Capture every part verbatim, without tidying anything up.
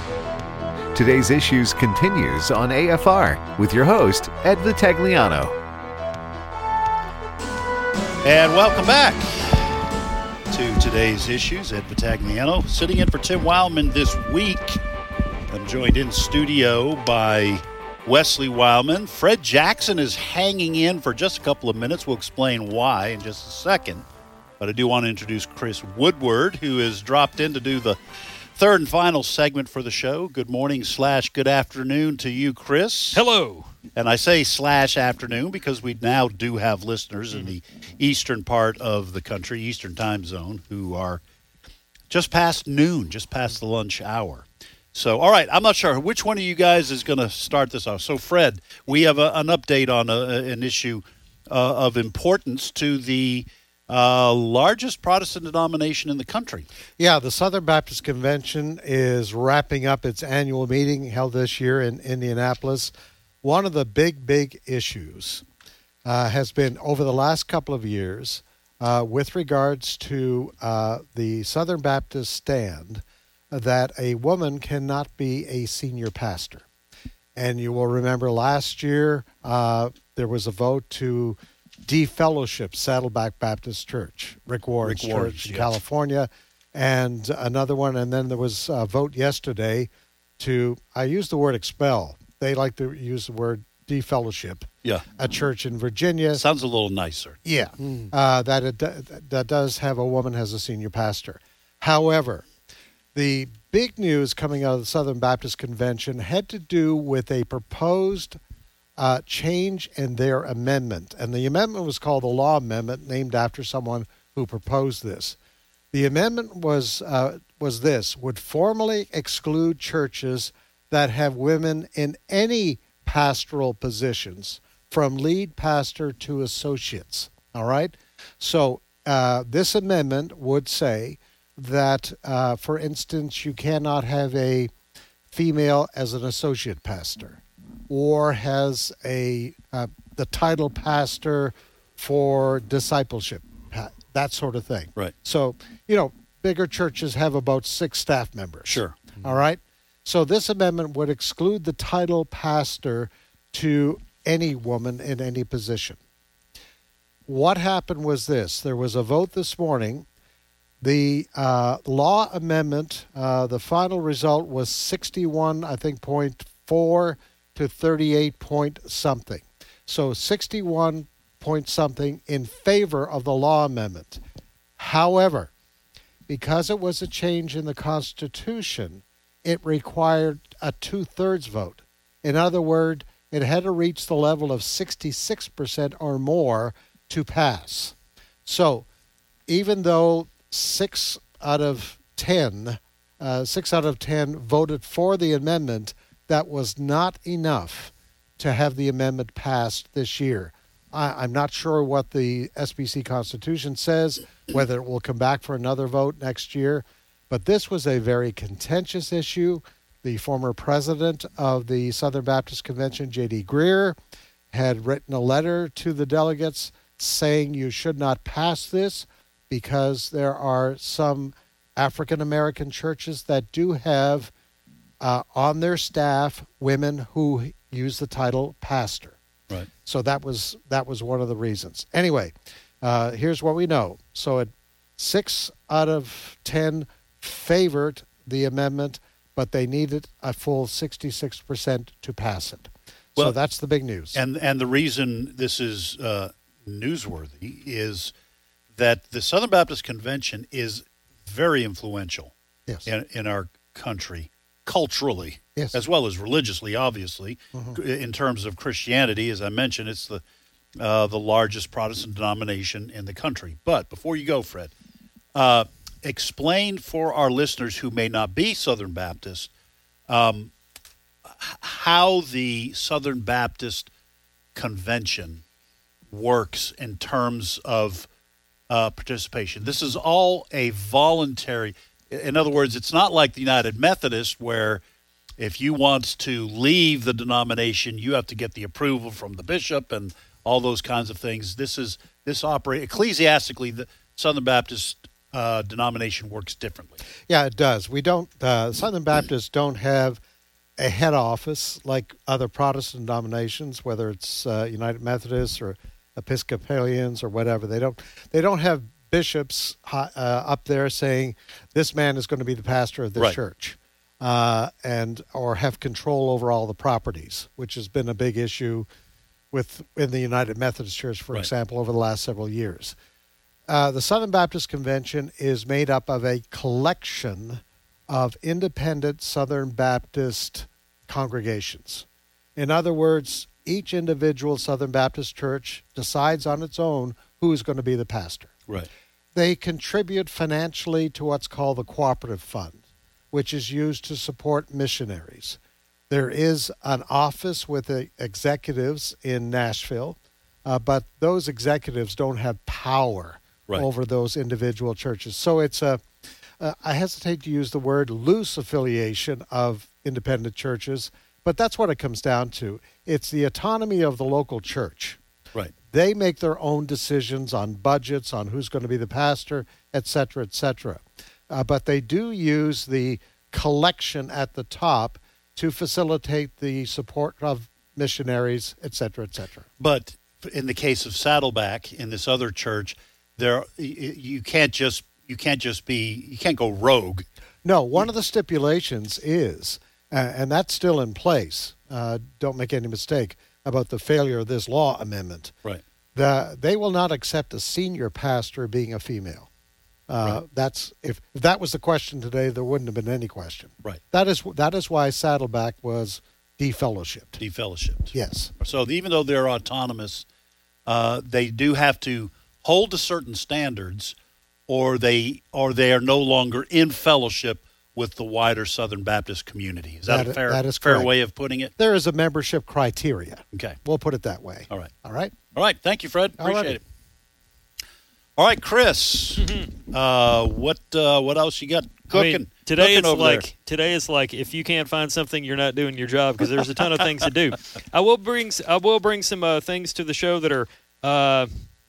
Today's Issues continues on A F R with your host, Ed Vitagliano. And welcome back to Today's Issues. Ed Vitagliano sitting in for Tim Wildman this week. I'm joined in studio by Wesley Wildman. Fred Jackson is hanging in for just a couple of minutes. We'll explain why in just a second. But I do want to introduce Chris Woodward, who has dropped in to do the third and final segment for the show. Good morning slash good afternoon to you, Chris. Hello. And I say slash afternoon because we now do have listeners in the eastern part of the country, eastern time zone, who are just past noon, just past the lunch hour. So, all right, I'm not sure which one of you guys is going to start this off. So, Fred, we have a, an update on a, an issue uh, of importance to the Uh, largest Protestant denomination in the country. Yeah, the Southern Baptist Convention is wrapping up its annual meeting held this year in Indianapolis. One of the big, big issues uh, has been over the last couple of years uh, with regards to uh, the Southern Baptist stand that a woman cannot be a senior pastor. And you will remember last year uh, there was a vote to defellowship Saddleback Baptist Church, Rick Ward's Rick Ward's, church in yes. California, and another one. And then there was a vote yesterday to, I use the word expel. They like to use the word defellowship. Yeah. A church in Virginia. Sounds a little nicer. Yeah. Mm. Uh, that, it, that does have a woman as a senior pastor. However, the big news coming out of the Southern Baptist Convention had to do with a proposed Uh, change in their amendment. And the amendment was called the Law Amendment, named after someone who proposed this. The amendment was uh, was this, would formally exclude churches that have women in any pastoral positions, from lead pastor to associates. All right? So uh, this amendment would say that, uh, for instance, you cannot have a female as an associate pastor, or has a uh, the title pastor for discipleship, that sort of thing. Right. So, you know, bigger churches have about six staff members. Sure. All right? So this amendment would exclude the title pastor to any woman in any position. What happened was this. There was a vote this morning. The uh, law amendment, uh, the final result was sixty-one, I think, point four to thirty-eight point something. So sixty-one point something in favor of the law amendment. However, because it was a change in the Constitution, it required a two-thirds vote. In other words, it had to reach the level of sixty-six percent or more to pass. So even though six out of ten, uh, six out of ten voted for the amendment, that was not enough to have the amendment passed this year. I, I'm not sure what the S B C Constitution says, whether it will come back for another vote next year, but this was a very contentious issue. The former president of the Southern Baptist Convention, J D Greear, had written a letter to the delegates saying you should not pass this because there are some African American churches that do have Uh, on their staff, women who use the title pastor. Right. So that was that was one of the reasons. Anyway, uh, here's what we know. So it, six out of ten favored the amendment, but they needed a full sixty-six percent to pass it. Well, so that's the big news. And and the reason this is uh, newsworthy is that the Southern Baptist Convention is very influential yes. in, in our country. Culturally, yes. as well as religiously, obviously, mm-hmm. in terms of Christianity, as I mentioned, it's the uh, the largest Protestant denomination in the country. But before you go, Fred, uh, explain for our listeners who may not be Southern Baptist um, how the Southern Baptist Convention works in terms of uh, participation. This is all a voluntary. In other words, it's not like the United Methodist where if you want to leave the denomination, you have to get the approval from the bishop and all those kinds of things. This is this operate ecclesiastically. The Southern Baptist uh, denomination works differently. Yeah, it does. We don't, uh, Southern Baptists don't have a head office like other Protestant denominations, whether it's uh, United Methodists or Episcopalians or whatever. They don't, they don't have bishops uh, up there saying this man is going to be the pastor of this Right. church, uh, and or have control over all the properties, which has been a big issue with in the United Methodist Church, for Right. example, over the last several years. Uh, the Southern Baptist Convention is made up of a collection of independent Southern Baptist congregations. In other words, each individual Southern Baptist church decides on its own who is going to be the pastor. Right. They contribute financially to what's called the Cooperative Fund, which is used to support missionaries. There is an office with the executives in Nashville, uh, but those executives don't have power Right. over those individual churches. So it's a, uh, I hesitate to use the word loose affiliation of independent churches, but that's what it comes down to. It's the autonomy of the local church. Right. They make their own decisions on budgets, on who's going to be the pastor, et cetera, et cetera. Uh, but they do use the collection at the top to facilitate the support of missionaries, et cetera, et cetera. But in the case of Saddleback, in this other church, there you can't just you can't just be you can't go rogue. No, one of the stipulations is, uh, and that's still in place, uh, don't make any mistake about the failure of this law amendment. Right. The, they will not accept a senior pastor being a female. Uh, Right. That's if, if that was the question today, there wouldn't have been any question. Right. That is that is why Saddleback was defellowshipped. Defellowshipped. Yes. So even though they're autonomous, uh, they do have to hold to certain standards, or they or they are no longer in fellowship with the wider Southern Baptist community. Is that, That- a fair that is fair correct. way of putting it? There is a membership criteria. Okay. We'll put it that way. All right. All right. All right. Thank you, Fred. All Appreciate righty. it. All right, Chris. uh, what uh, what else you got cooking? I mean, today cooking it's over like there? today it's like if you can't find something, you're not doing your job because there's a ton of things to do. I will bring s- I will bring some uh, things to the show that are uh,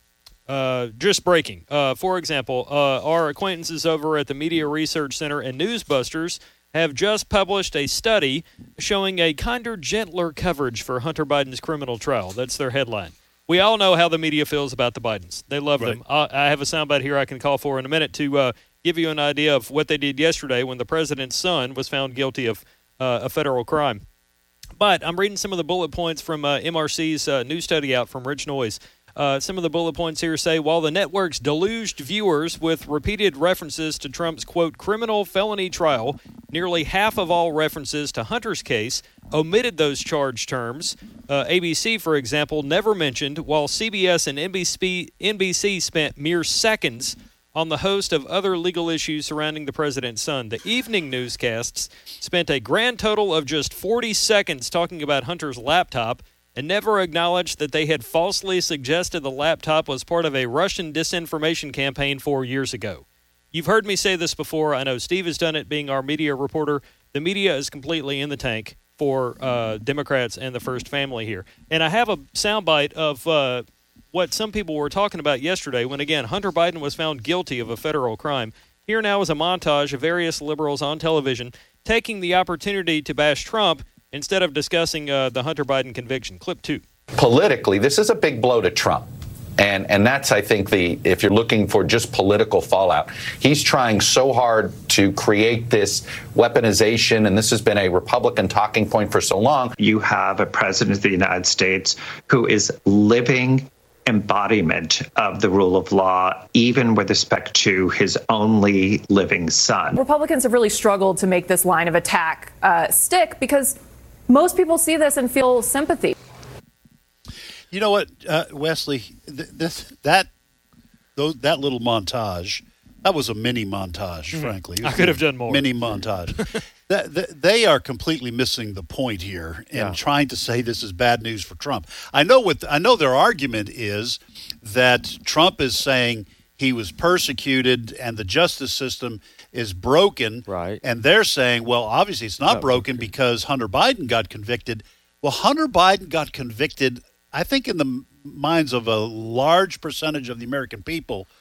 uh, just breaking. Uh, for example, uh, our acquaintances over at the Media Research Center and Newsbusters have just published a study showing a kinder, gentler coverage for Hunter Biden's criminal trial. That's their headline. We all know how the media feels about the Bidens. They love Right. them. Uh, I have a soundbite here I can call for in a minute to uh, give you an idea of what they did yesterday when the president's son was found guilty of uh, a federal crime. But I'm reading some of the bullet points from uh, M R C's uh, new study out from Rich Noise. Uh, some of the bullet points here say, while the networks deluged viewers with repeated references to Trump's, quote, criminal felony trial, nearly half of all references to Hunter's case omitted those charge terms. Uh, A B C, for example, never mentioned, while C B S and N B C, N B C spent mere seconds on the host of other legal issues surrounding the president's son. The evening newscasts spent a grand total of just forty seconds talking about Hunter's laptop and never acknowledged that they had falsely suggested the laptop was part of a Russian disinformation campaign four years ago. You've heard me say this before. I know Steve has done it, being our media reporter. The media is completely in the tank for uh, Democrats and the First Family here. And I have a soundbite of uh, what some people were talking about yesterday when, again, Hunter Biden was found guilty of a federal crime. Here now is a montage of various liberals on television taking the opportunity to bash Trump instead of discussing uh, the Hunter Biden conviction. Clip two. Politically, this is a big blow to Trump. And and that's, I think, the if you're looking for just political fallout, he's trying so hard to create this weaponization, and this has been a Republican talking point for so long. You have a president of the United States who is living embodiment of the rule of law, even with respect to his only living son. Republicans have really struggled to make this line of attack uh, stick because most people see this and feel sympathy. You know what, uh, Wesley? Th- this that those, that little montage, that was a mini montage. Mm. Frankly, It I was could a have done more. Mini montage. that, that they are completely missing the point here and Yeah. trying to say this is bad news for Trump. I know what I know. Their argument is that Trump is saying he was persecuted and the justice system is broken. Right. And they're saying, well, obviously it's not Oh, broken okay. because Hunter Biden got convicted. Well, Hunter Biden got convicted, I think, in the minds of a large percentage of the American people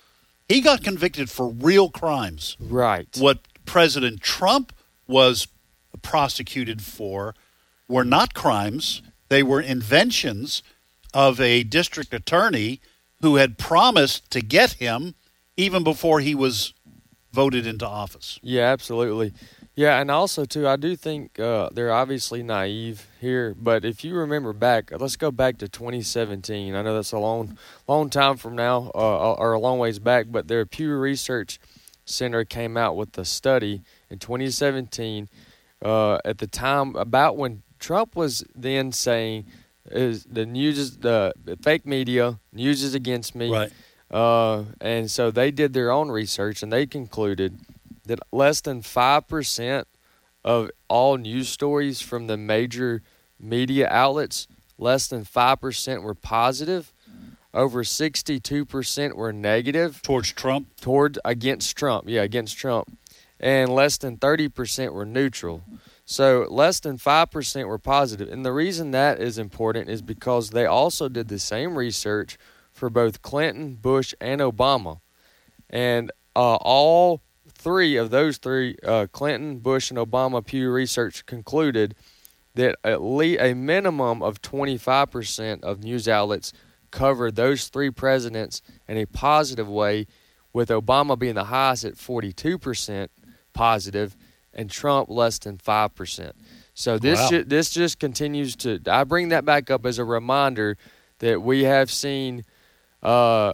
He got convicted for real crimes. Right. What President Trump was prosecuted for were not crimes. They were inventions of a district attorney who had promised to get him even before he was voted into office. Yeah, absolutely. Yeah, and also, too, I do think uh, they're obviously naive here. But if you remember back, let's go back to twenty seventeen. I know that's a long, long time from now, uh, or a long ways back, but their Pew Research Center came out with a study in twenty seventeen uh, at the time about when Trump was then saying is the news is the fake media, news is against me. Right. Uh, and so they did their own research, and they concluded that less than five percent of all news stories from the major media outlets, less than five percent were positive. Over sixty-two percent were negative. Towards Trump? Toward, against Trump, yeah, against Trump. And less than thirty percent were neutral. So less than five percent were positive. And the reason that is important is because they also did the same research for both Clinton, Bush, and Obama. And uh, all three of those three, uh, Clinton, Bush, and Obama, Pew Research concluded that at least a minimum of twenty-five percent of news outlets covered those three presidents in a positive way, with Obama being the highest at forty-two percent positive and Trump less than five percent. So this Wow. ju- this just continues to – I bring that back up as a reminder that we have seen uh,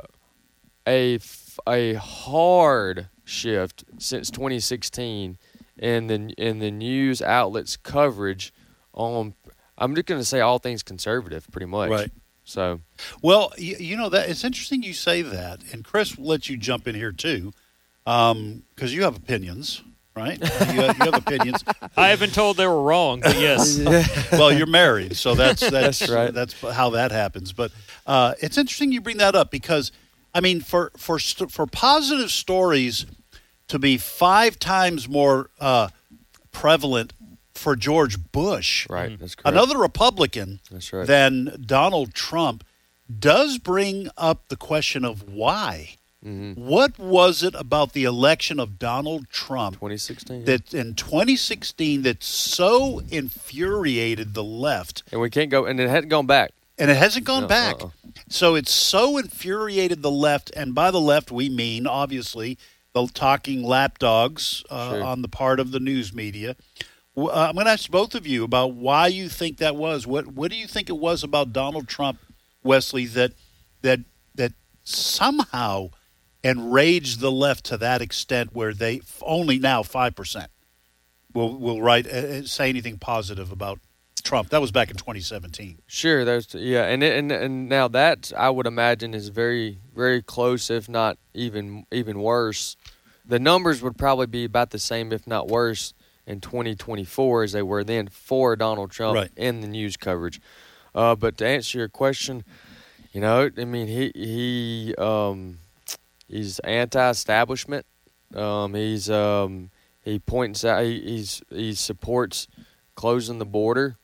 a, f- a hard shift since twenty sixteen in the, in the news outlets' coverage on – I'm just going to say all things conservative pretty much. Right. So, Well, you, you know, that it's interesting you say that. And Chris will let you jump in here, too, because you have opinions. Right? You have, you have opinions. I have been told they were wrong, but yes. Well, you're married, so that's that's That's right. That's how that happens. But uh, it's interesting you bring that up because, I mean, for for st- for positive stories to be five times more uh, prevalent for George Bush, right, that's correct. another Republican, That's right. than Donald Trump, does bring up the question of why. Mm-hmm. What was it about the election of Donald Trump twenty sixteen. that in twenty sixteen that so infuriated the left? And we can't go – and it hadn't gone back. And it hasn't gone No, back. uh-uh. So it's so infuriated the left, and by the left we mean, obviously, the talking lapdogs uh, Sure. on the part of the news media. W- Uh, I'm going to ask both of you about why you think that was. What What do you think it was about Donald Trump, Wesley, that that that somehow enraged the left to that extent where they only now five percent will will write uh, say anything positive about Trump? That was back in twenty seventeen. Sure, there's yeah, and it, and and now that I would imagine is very very close, if not even even worse. The numbers would probably be about the same, if not worse, in twenty twenty-four as they were then for Donald Trump Right. in the news coverage. Uh, but to answer your question, you know, I mean, he he um, he's anti-establishment. Um, he's um, he points out he he's, he supports closing the border.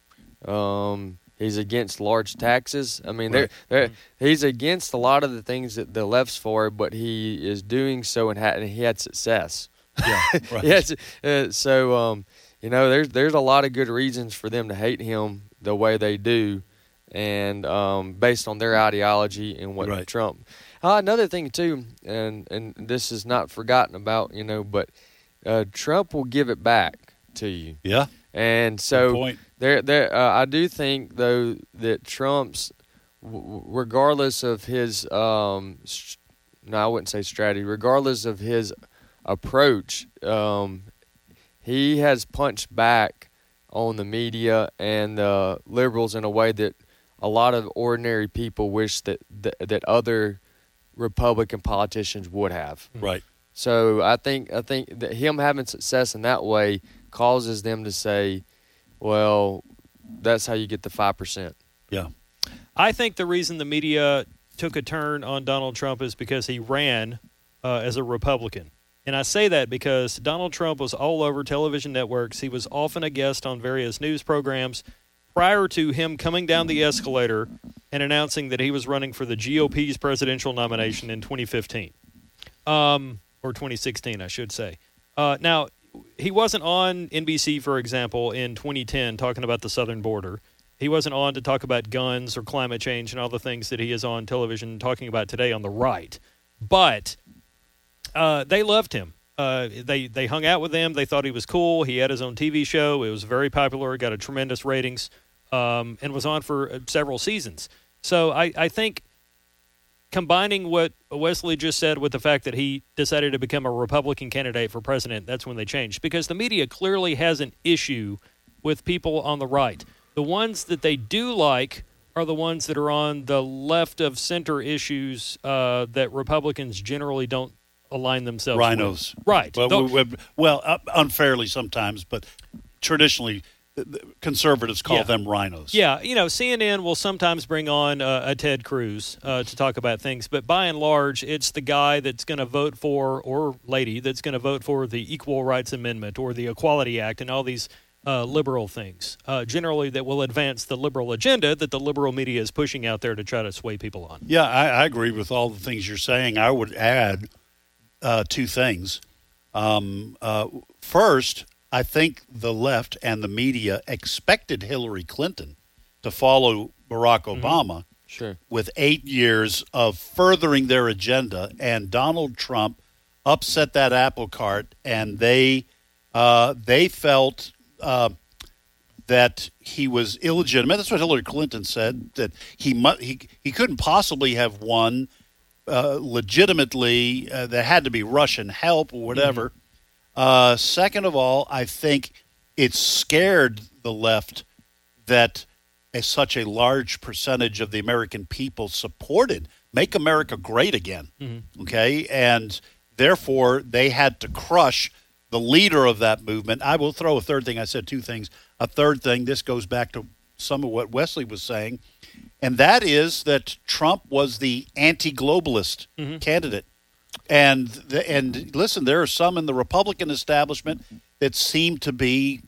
Um, he's against large taxes. I mean, Right. they're, they're, he's against a lot of the things that the left's for, but he is doing so and, ha- and he had success. Yeah, right. Yes. Uh, so, um, you know, there's there's a lot of good reasons for them to hate him the way they do, and um, based on their ideology and what Right. Trump. Uh, another thing too, and and this is not forgotten about, you know, but uh, Trump will give it back to you, Yeah. and Good so point. there there uh, I do think though that Trump's, w- regardless of his um, st- no, I wouldn't say strategy, regardless of his approach, um, he has punched back on the media and the liberals in a way that a lot of ordinary people wish that that, that other Republican politicians would have. Right. So I think I think that him having success in that way causes them to say, well, that's how you get the five percent. Yeah. I think the reason the media took a turn on Donald Trump is because he ran uh, as a Republican. And I say that because Donald Trump was all over television networks. He was often a guest on various news programs prior to him coming down the escalator and announcing that he was running for the G O P's presidential nomination in twenty fifteen. um, or twenty sixteen, I should say. Uh, now, he wasn't on N B C, for example, in twenty ten talking about the southern border. He wasn't on to talk about guns or climate change and all the things that he is on television talking about today on the right. But uh, they loved him. Uh, they they hung out with him. They thought he was cool. He had his own T V show. It was very popular. Got a tremendous ratings, um, and was on for uh, several seasons. So I, I think combining what Wesley just said with the fact that he decided to become a Republican candidate for president, that's when they changed. Because the media clearly has an issue with people on the right. The ones that they do like are the ones that are on the left of center issues uh, that Republicans generally don't align themselves Rhinos. with. Right. Well, we, we, well uh, unfairly sometimes, but traditionally conservatives call yeah. them rhinos. Yeah, you know, C N N will sometimes bring on uh, a Ted Cruz uh, to talk about things, but by and large, it's the guy that's going to vote for, or lady that's going to vote for the Equal Rights Amendment or the Equality Act and all these uh, liberal things, uh, generally that will advance the liberal agenda that the liberal media is pushing out there to try to sway people on. Yeah, I, I agree with all the things you're saying. I would add uh, two things. Um, uh, first, I think the left and the media expected Hillary Clinton to follow Barack Obama mm-hmm. sure. with eight years of furthering their agenda, and Donald Trump upset that apple cart, and they uh, they felt uh, that he was illegitimate. That's what Hillary Clinton said, that he mu- he he couldn't possibly have won uh, legitimately. Uh, there had to be Russian help or whatever. Mm-hmm. Uh, second of all, I think it scared the left that a, such a large percentage of the American people supported Make America Great Again, mm-hmm. okay? And therefore, they had to crush the leader of that movement. I will throw a third thing. I said two things. A third thing, this goes back to some of what Wesley was saying, and that is that Trump was the anti-globalist mm-hmm. candidate. And the, and listen, there are some in the Republican establishment that seem to be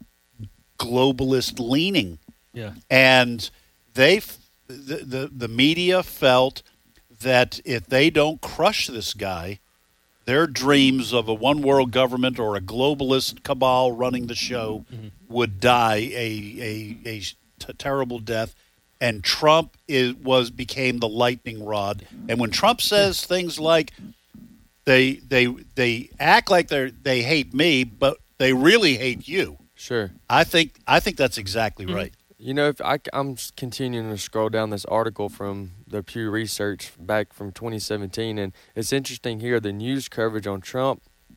globalist leaning. Yeah. And they the, the the media felt that if they don't crush this guy, their dreams of a one world government or a globalist cabal running the show mm-hmm. would die a a, a t- terrible death. And Trump is, was became the lightning rod. And when Trump says things like They they they act like they they hate me, but they really hate you. Sure. I think I think that's exactly mm-hmm. right. You know, if I, I'm continuing to scroll down this article from the Pew Research back from twenty seventeen, and it's interesting here. The news coverage on Trump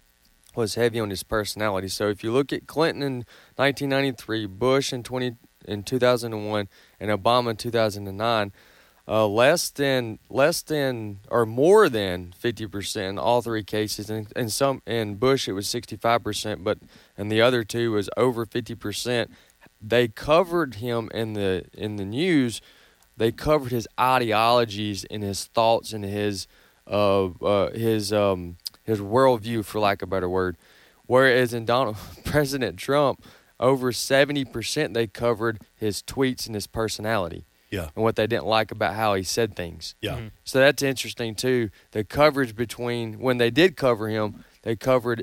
was heavy on his personality. So if you look at Clinton in nineteen ninety-three, Bush in twenty in two thousand one, and Obama in two thousand nine. Uh, less than, less than, or more than fifty percent in all three cases, and, and some in Bush it was sixty-five percent, but and the other two was over fifty percent. They covered him in the in the news. They covered his ideologies and his thoughts and his uh, uh his um his worldview, for lack of a better word. Whereas in Donald President Trump, over seventy percent they covered his tweets and his personality. Yeah. And what they didn't like about how he said things. Yeah. Mm-hmm. So that's interesting, too. The coverage between, when they did cover him, they covered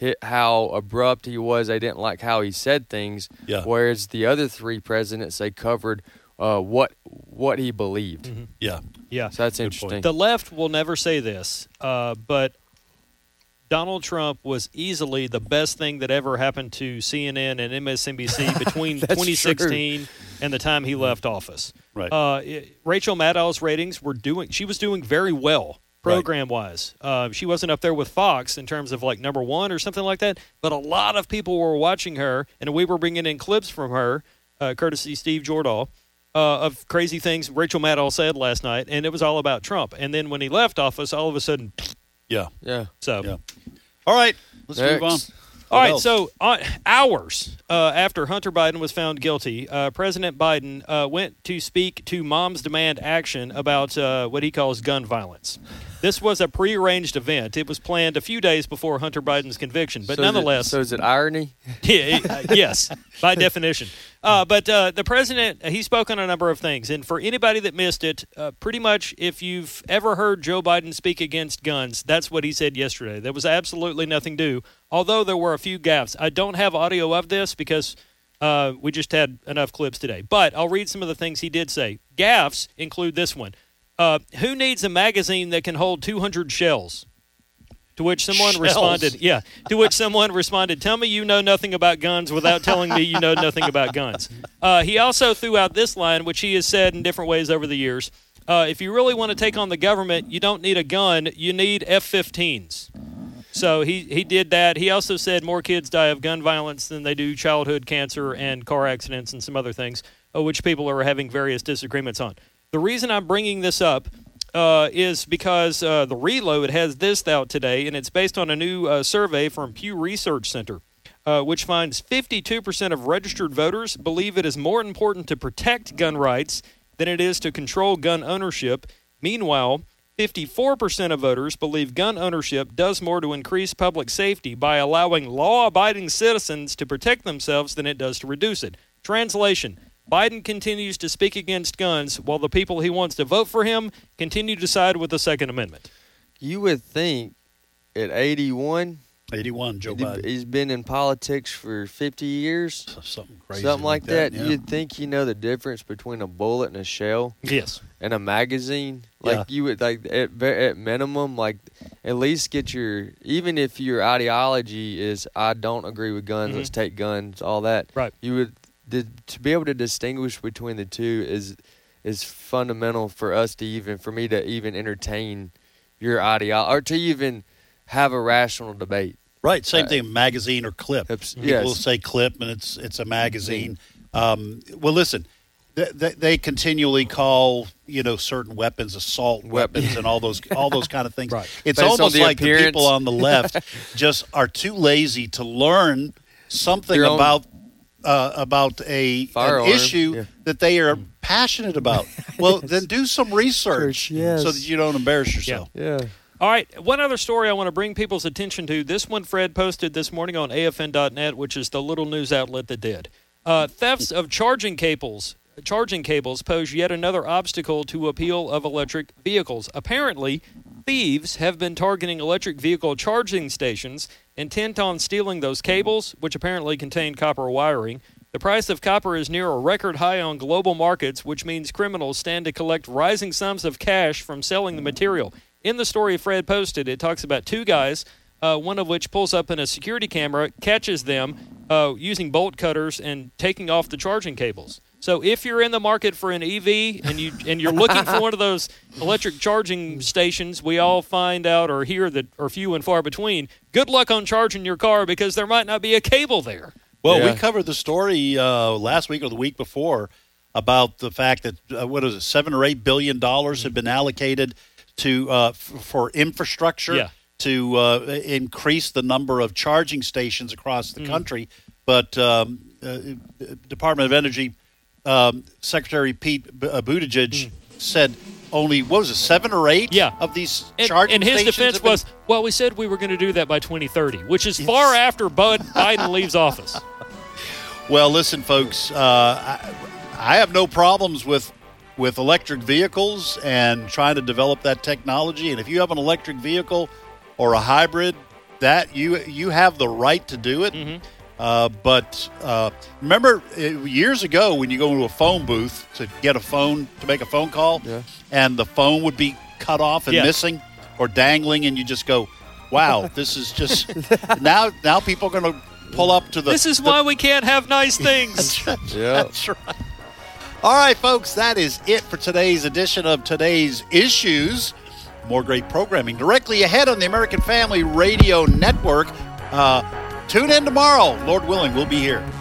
how abrupt he was. They didn't like how he said things. Yeah. Whereas the other three presidents, they covered uh, what what he believed. Mm-hmm. Yeah. Yeah. So that's interesting. The left will never say this, uh, but Donald Trump was easily the best thing that ever happened to C N N and M S N B C between twenty sixteen true. and the time he left office. Right. Uh, it, Rachel Maddow's ratings were doing. She was doing very well program wise. Right. Uh, she wasn't up there with Fox in terms of like number one or something like that. But a lot of people were watching her, and we were bringing in clips from her, uh, courtesy Steve Jordahl, uh, of crazy things Rachel Maddow said last night, and it was all about Trump. And then when he left office, all of a sudden. Yeah. Yeah. So, yeah. All right, let's Next. move on. All What right, else? so uh, hours uh, after Hunter Biden was found guilty, uh, President Biden uh, went to speak to Moms Demand Action about uh, what he calls gun violence. This was a prearranged event. It was planned a few days before Hunter Biden's conviction, but So is it- nonetheless, so is it irony? yeah, uh, yes, by definition. Uh, but uh, the president, he spoke on a number of things. And for anybody that missed it, uh, pretty much if you've ever heard Joe Biden speak against guns, that's what he said yesterday. There was absolutely nothing new, although there were a few gaffes. I don't have audio of this because uh, we just had enough clips today. But I'll read some of the things he did say. Gaffes include this one. Uh, who needs a magazine that can hold two hundred shells? To which someone Shells? responded, yeah, to which someone responded, tell me you know nothing about guns without telling me you know nothing about guns. Uh, he also threw out this line, which he has said in different ways over the years. Uh, if you really want to take on the government, you don't need a gun, you need F fifteens. So he, he did that. He also said more kids die of gun violence than they do childhood cancer and car accidents and some other things, uh, which people are having various disagreements on. The reason I'm bringing this up uh, is because uh, the Reload has this out today, and it's based on a new uh, survey from Pew Research Center, uh, which finds fifty-two percent of registered voters believe it is more important to protect gun rights than it is to control gun ownership. Meanwhile, fifty-four percent of voters believe gun ownership does more to increase public safety by allowing law-abiding citizens to protect themselves than it does to reduce it. Translation: Biden continues to speak against guns while the people he wants to vote for him continue to side with the Second Amendment. You would think at eighty-one, eighty-one, Joe Biden. he's been in politics for fifty years. Something crazy. Something like that. yeah. You'd think you know the difference between a bullet and a shell Yes. and a magazine. Like Yeah. you would like at ve- at minimum, like at least get your, even if your ideology is I don't agree with guns, Mhm. let's take guns, all that. Right. You would the, to be able to distinguish between the two is is fundamental for us to even for me to even entertain your ideology or to even have a rational debate. Right, same Uh, thing, magazine or clip. Yes. People will say clip, and it's it's a magazine. Um, well, listen, they, they, they continually call you know certain weapons assault weapons and all those all those kind of things. Right. It's Based on almost the like the appearance. people on the left just are too lazy to learn something Their own about uh, about a an firearm, issue yeah. that they are passionate about. Well, then do some research Yes. so that you don't embarrass yourself. Yeah. All right, one other story I want to bring people's attention to. This one Fred posted this morning on A F N dot net, which is the little news outlet that did. Uh, thefts of charging cables charging cables pose yet another obstacle to appeal of electric vehicles. Apparently, thieves have been targeting electric vehicle charging stations intent on stealing those cables, which apparently contain copper wiring. The price of copper is near a record high on global markets, which means criminals stand to collect rising sums of cash from selling the material. In the story Fred posted, it talks about two guys, uh, one of which pulls up in a security camera, catches them uh, using bolt cutters and taking off the charging cables. So if you're in the market for an E V and, you, and you're looking for one of those electric charging stations we all find out or hear that are few and far between, good luck on charging your car because there might not be a cable there. Well, Yeah. we covered the story uh, last week or the week before about the fact that uh, what is it, seven or eight billion dollars have been allocated to uh, f- for infrastructure Yeah. to uh, increase the number of charging stations across the country. But um, uh, Department of Energy um, Secretary Pete B- uh, Buttigieg said only what was it, seven or eight Yeah. of these And, charging and his stations defense have been- was, well, we said we were going to do that by twenty thirty, which is far after Bud Biden leaves office. Well, listen, folks, uh, I, I have no problems with with electric vehicles and trying to develop that technology. And if you have an electric vehicle or a hybrid, that you you have the right to do it. Mm-hmm. Uh, but uh, remember uh, years ago when you go into a phone booth to get a phone to make a phone call, Yeah. and the phone would be cut off and Yeah. missing or dangling, and you just go, "Wow, this is just now." Now people are going to pull up to the. This is the- why we can't have nice things. Yeah. That's right. All right, folks, that is it for today's edition of Today's Issues. More great programming directly ahead on the American Family Radio Network. Uh, tune in tomorrow. Lord willing, we'll be here.